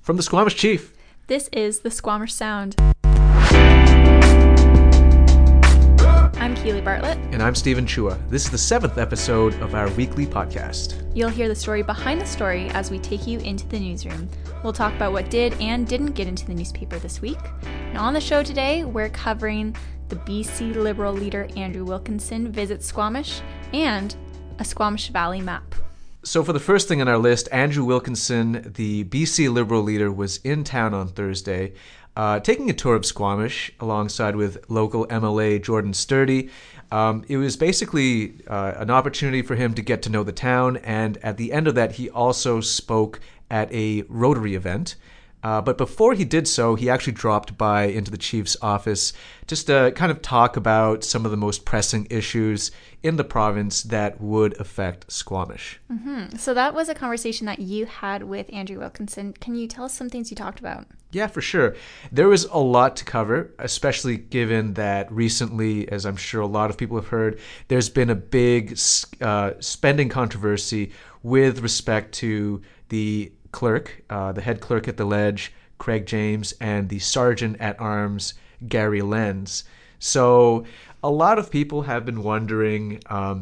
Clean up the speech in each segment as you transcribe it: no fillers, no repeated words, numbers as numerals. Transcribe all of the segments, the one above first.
From the Squamish Chief, this is the Squamish Sound. I'm Keely Bartlett. And I'm Stephen Chua. This is the 7th episode of our weekly podcast. You'll hear the story behind the story as we take you into the newsroom. We'll talk about what did and didn't get into the newspaper this week. And on the show today, we're covering the BC Liberal leader Andrew Wilkinson visits Squamish and a Squamish Valley map. So for the first thing on our list, Andrew Wilkinson, the BC Liberal leader, was in town on Thursday, taking a tour of Squamish alongside with local MLA Jordan Sturdy. It was basically an opportunity for him to get to know the town, and at the end of that, he also spoke at a Rotary event. But before he did so, he actually dropped by into the chief's office just to kind of talk about some of the most pressing issues in the province that would affect Squamish. Mm-hmm. So that was a conversation that you had with Andrew Wilkinson. Can you tell us some things you talked about? Yeah, for sure. There was a lot to cover, especially given that recently, as I'm sure a lot of people have heard, there's been a big spending controversy with respect to the clerk, the head clerk at the Ledge, Craig James, and the sergeant-at-arms, Gary Lenz. So a lot of people have been wondering,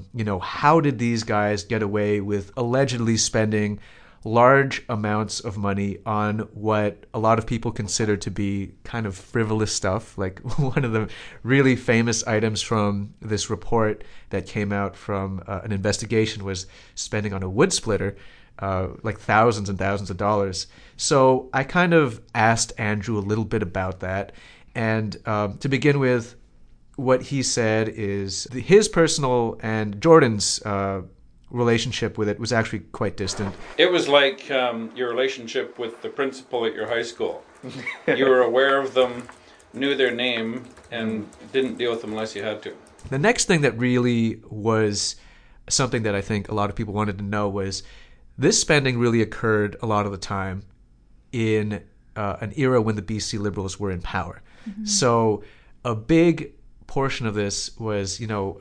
how did these guys get away with allegedly spending large amounts of money on what a lot of people consider to be kind of frivolous stuff. Like one of the really famous items from this report that came out from an investigation was spending on a wood splitter, like thousands and thousands of dollars. So I kind of asked Andrew a little bit about that. And to begin with, what he said is his personal and Jordan's relationship with it was actually quite distant. It was like your relationship with the principal at your high school. You were aware of them, knew their name, and didn't deal with them unless you had to. The next thing that really was something that I think a lot of people wanted to know was this spending really occurred a lot of the time in an era when the BC Liberals were in power. Mm-hmm. So a big portion of this was,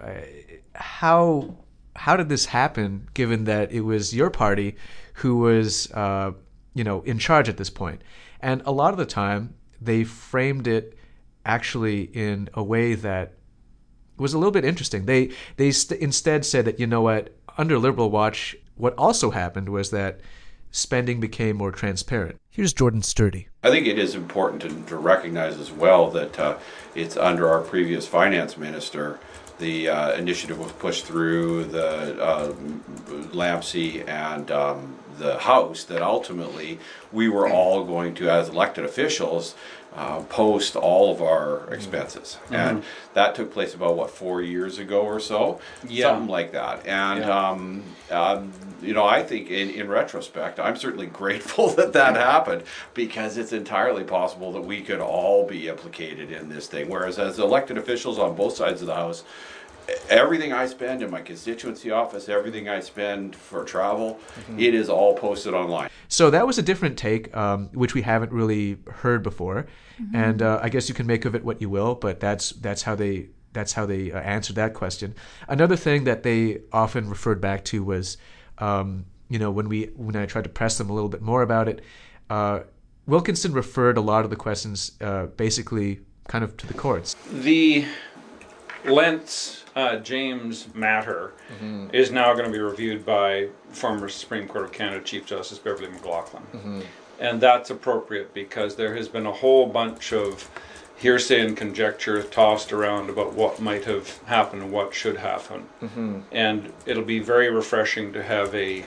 how did this happen, given that it was your party who was, in charge at this point? And a lot of the time, they framed it actually in a way that was a little bit interesting. They instead said that, under Liberal watch, what also happened was that spending became more transparent. Here's Jordan Sturdy. I think it is important to recognize as well that it's under our previous finance minister. The initiative was pushed through the LAMC and the House that ultimately we were all going to, as elected officials, post all of our expenses. Mm-hmm. And that took place about, 4 years ago or so? Yeah. Something like that. And, I think in retrospect, I'm certainly grateful that happened, because it's entirely possible that we could all be implicated in this thing. Whereas as elected officials on both sides of the House, everything I spend in my constituency office, everything I spend for travel, it is all posted online. So that was a different take, which we haven't really heard before, and I guess you can make of it what you will. But that's how they answered that question. Another thing that they often referred back to was, when I tried to press them a little bit more about it, Wilkinson referred a lot of the questions basically kind of to the courts. The Lenz James matter is now going to be reviewed by former Supreme Court of Canada Chief Justice Beverly McLaughlin. And that's appropriate because there has been a whole bunch of hearsay and conjecture tossed around about what might have happened and what should happen. And it'll be very refreshing to have a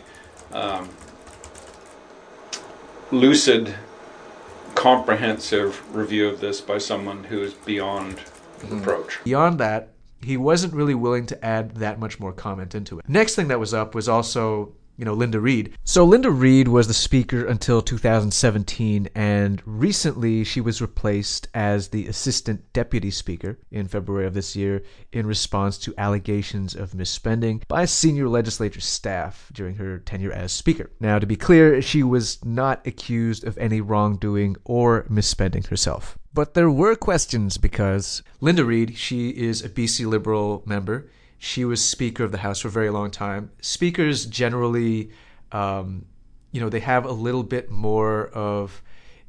lucid, comprehensive review of this by someone who is beyond reproach. Beyond that, he wasn't really willing to add that much more comment into it. Next thing that was up was also, Linda Reid. So Linda Reid was the speaker until 2017, and recently she was replaced as the assistant deputy speaker in February of this year in response to allegations of misspending by senior legislature staff during her tenure as speaker. Now, to be clear, she was not accused of any wrongdoing or misspending herself. But there were questions because Linda Reid, she is a BC Liberal member. She was Speaker of the House for a very long time. Speakers generally, they have a little bit more of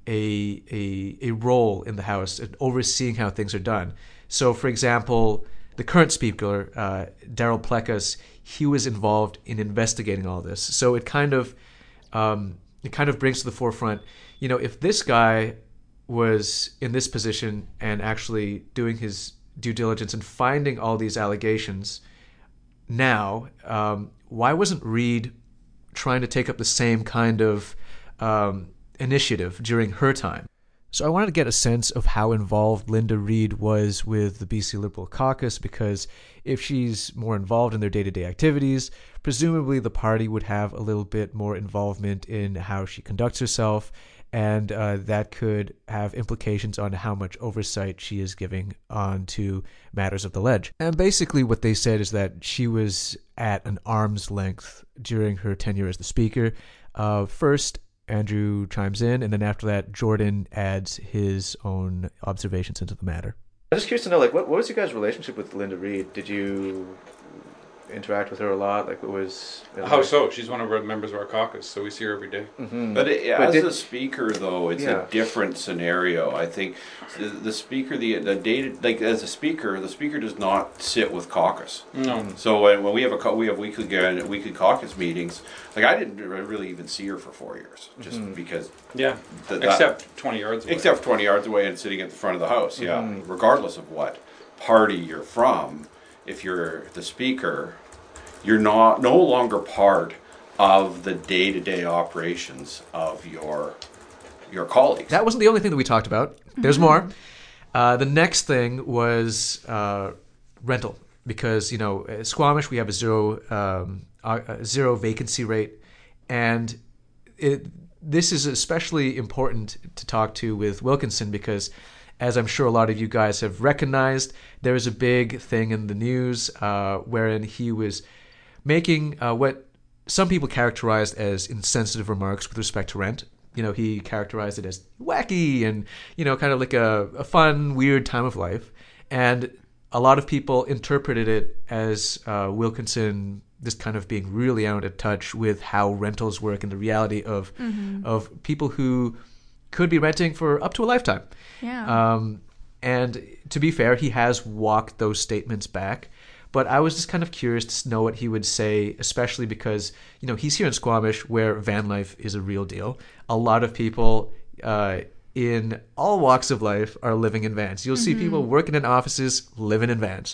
a role in the House, overseeing how things are done. So, for example, the current speaker, Daryl Plekas, he was involved in investigating all this. So it kind of brings to the forefront, if this guy was in this position and actually doing his due diligence and finding all these allegations now, why wasn't Reid trying to take up the same kind of initiative during her time? So I wanted to get a sense of how involved Linda Reid was with the BC Liberal caucus, because if she's more involved in their day-to-day activities, presumably the party would have a little bit more involvement in how she conducts herself, and that could have implications on how much oversight she is giving onto matters of the ledge. And basically what they said is that she was at an arm's length during her tenure as the speaker. First, Andrew chimes in, and then after that, Jordan adds his own observations into the matter. I'm just curious to know, what was your guys' relationship with Linda Reid? Did you interact with her a lot? What was... How so? She's one of our members of our caucus, so we see her every day. Mm-hmm. But a speaker, though, it's a different scenario. I think the speaker, as a speaker, the speaker does not sit with caucus. No. So when we have weekly caucus meetings, I didn't really even see her for 4 years, just because. Yeah. Except 20 yards away. Except 20 yards away and sitting at the front of the House. Yeah. Mm-hmm. Regardless of what party you're from. If you're the speaker, you're no longer part of the day-to-day operations of your colleagues. That wasn't the only thing that we talked about. There's more. The next thing was rental, because Squamish, we have a zero vacancy rate, and this is especially important to talk to with Wilkinson, because as I'm sure a lot of you guys have recognized, there was a big thing in the news wherein he was making what some people characterized as insensitive remarks with respect to rent. He characterized it as wacky and, kind of like a fun, weird time of life. And a lot of people interpreted it as Wilkinson just kind of being really out of touch with how rentals work and the reality of people who could be renting for up to a lifetime. Yeah. And to be fair, he has walked those statements back. But I was just kind of curious to know what he would say, especially because, he's here in Squamish where van life is a real deal. A lot of people in all walks of life are living in vans. You'll see people working in offices, living in vans.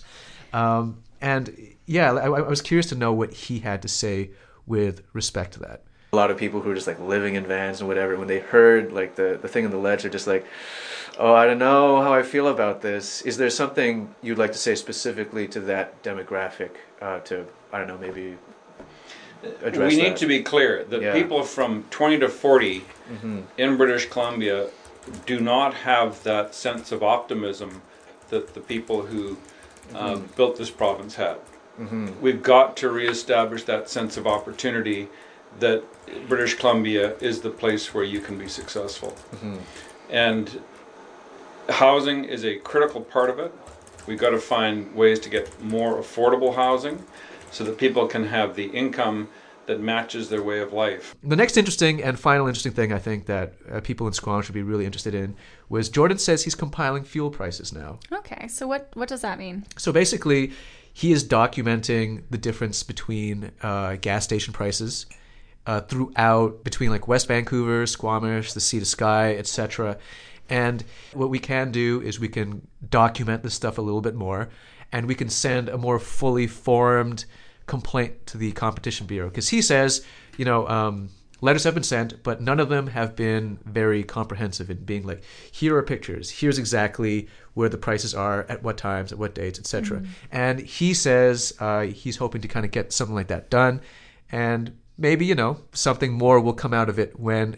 And yeah, I was curious to know what he had to say with respect to that. A lot of people who are just living in vans and whatever, when they heard the thing on the ledge, they're just oh, I don't know how I feel about this. Is there something you'd like to say specifically to that demographic to, I don't know, maybe address We need to be clear that people from 20 to 40 in British Columbia do not have that sense of optimism that the people who built this province had. We've got to reestablish that sense of opportunity that British Columbia is the place where you can be successful. And housing is a critical part of it. We've got to find ways to get more affordable housing so that people can have the income that matches their way of life. The next interesting and final interesting thing I think that people in Squamish should be really interested in was Jordan says he's compiling fuel prices now. Okay, so what does that mean? So basically, he is documenting the difference between gas station prices throughout, between West Vancouver, Squamish, the Sea to Sky, etc. And what we can do is we can document this stuff a little bit more, and we can send a more fully formed complaint to the Competition Bureau. Because he says, letters have been sent, but none of them have been very comprehensive in being here are pictures, here's exactly where the prices are, at what times, at what dates, etc. And he says he's hoping to kind of get something like that done, and maybe, something more will come out of it when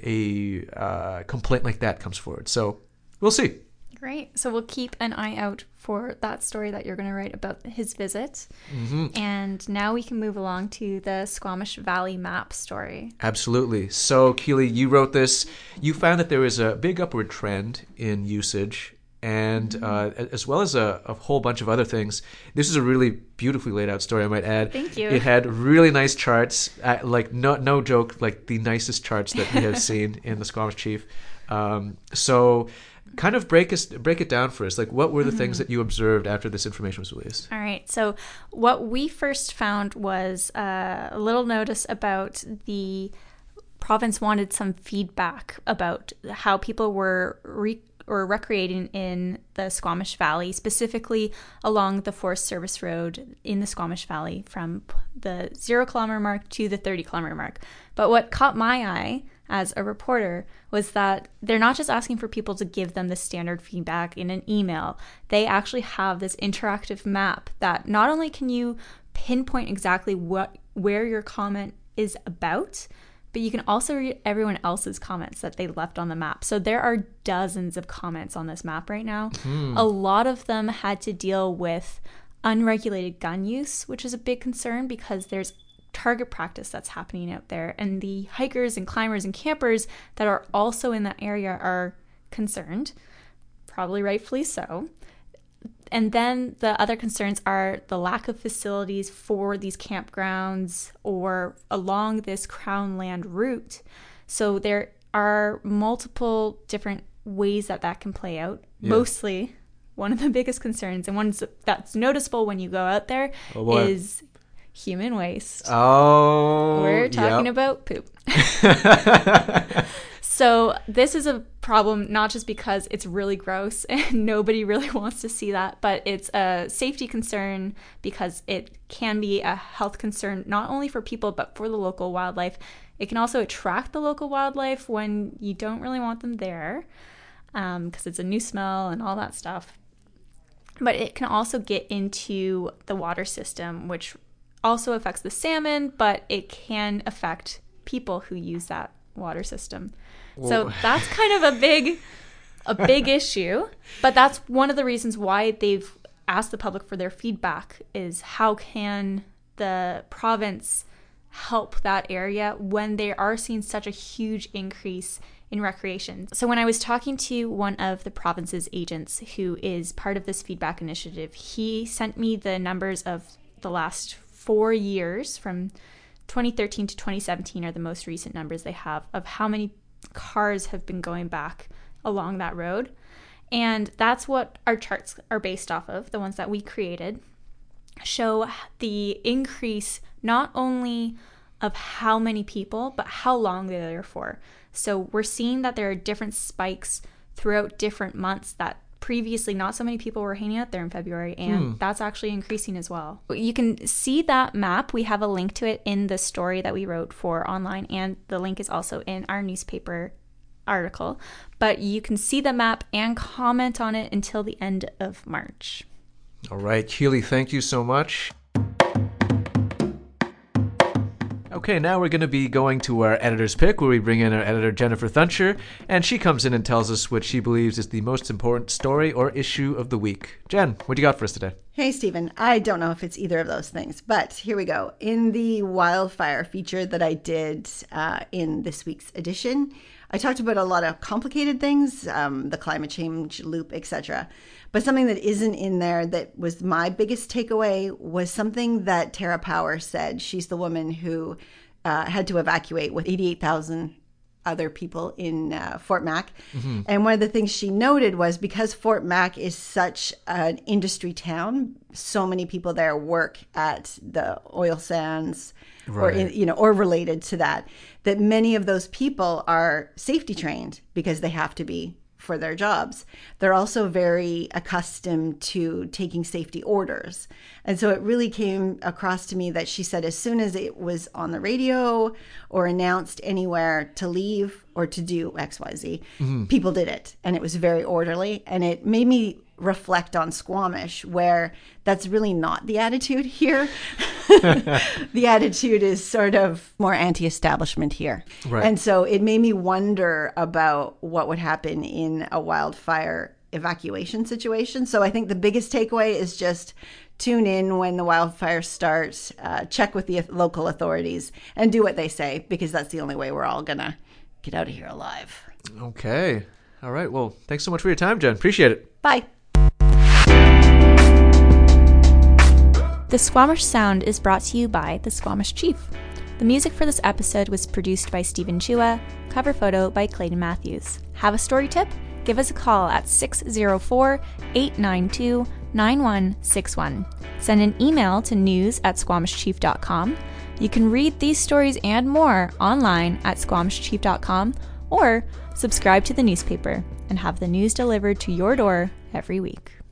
a complaint like that comes forward. So we'll see. Great. So we'll keep an eye out for that story that you're going to write about his visit. And now we can move along to the Squamish Valley map story. Absolutely. So, Keely, you wrote this. You found that there was a big upward trend in usage, and as well as a whole bunch of other things. This is a really beautifully laid out story, I might add. Thank you. It had really nice charts, no joke, the nicest charts that we have seen in the Squamish Chief. So kind of break it down for us. Like, what were the things that you observed after this information was released? All right. So what we first found was a little notice about the province wanted some feedback about how people were recreating in the Squamish Valley, specifically along the Forest Service Road in the Squamish Valley from the 0 kilometer mark to the 30 kilometer mark. But what caught my eye as a reporter was that they're not just asking for people to give them the standard feedback in an email. They actually have this interactive map that not only can you pinpoint exactly where your comment is about, but you can also read everyone else's comments that they left on the map. So there are dozens of comments on this map right now. A lot of them had to deal with unregulated gun use, which is a big concern because there's target practice that's happening out there, and the hikers and climbers and campers that are also in that area are concerned, probably rightfully so. And then the other concerns are the lack of facilities for these campgrounds or along this Crown land route. So there are multiple different ways that can play out. Yeah. Mostly, one of the biggest concerns, and one that's noticeable when you go out there, is human waste. Oh, we're talking about poop. So this is a problem not just because it's really gross and nobody really wants to see that, but it's a safety concern because it can be a health concern not only for people but for the local wildlife. It can also attract the local wildlife when you don't really want them there because it's a new smell and all that stuff. But it can also get into the water system, which also affects the salmon, but it can affect people who use that water system. Whoa. So that's kind of a big issue, but that's one of the reasons why they've asked the public for their feedback is how can the province help that area when they are seeing such a huge increase in recreation. So when I was talking to one of the province's agents who is part of this feedback initiative, he sent me the numbers of the last 4 years from 2013 to 2017 are the most recent numbers they have of how many cars have been going back along that road. And that's what our charts are based off of. The ones that we created show the increase not only of how many people, but how long they're there for. So we're seeing that there are different spikes throughout different months that previously not so many people were hanging out there in February, and that's actually increasing as well. You can see that map. We have a link to it in the story that we wrote for online, and the link is also in our newspaper article. But you can see the map and comment on it until the end of March. All right, Keely, thank you so much. Okay, now we're going to be going to our editor's pick, where we bring in our editor, Jennifer Thuncher, and she comes in and tells us what she believes is the most important story or issue of the week. Jen, what do you got for us today? Hey, Stephen. I don't know if it's either of those things, but here we go. In the wildfire feature that I did in this week's edition, I talked about a lot of complicated things, the climate change loop, etc. But something that isn't in there that was my biggest takeaway was something that Tara Power said. She's the woman who had to evacuate with 88,000 other people in Fort Mac. Mm-hmm. And one of the things she noted was because Fort Mac is such an industry town, so many people there work at the oil sands, right, or related to that many of those people are safety trained because they have to be for their jobs. They're also very accustomed to taking safety orders. And so it really came across to me that she said as soon as it was on the radio or announced anywhere to leave or to do XYZ, people did it. And it was very orderly. And it made me reflect on Squamish, where that's really not the attitude here. The attitude is sort of more anti-establishment here. Right. And so it made me wonder about what would happen in a wildfire evacuation situation. So I think the biggest takeaway is just tune in when the wildfires start, check with the local authorities, and do what they say, because that's the only way we're all going to get out of here alive. Okay. All right. Well, thanks so much for your time, Jen. Appreciate it. Bye. The Squamish Sound is brought to you by the Squamish Chief. The music for this episode was produced by Stephen Chua, cover photo by Clayton Matthews. Have a story tip? Give us a call at 604-892-9161. Send an email to news@squamishchief.com. You can read these stories and more online at squamishchief.com, or subscribe to the newspaper and have the news delivered to your door every week.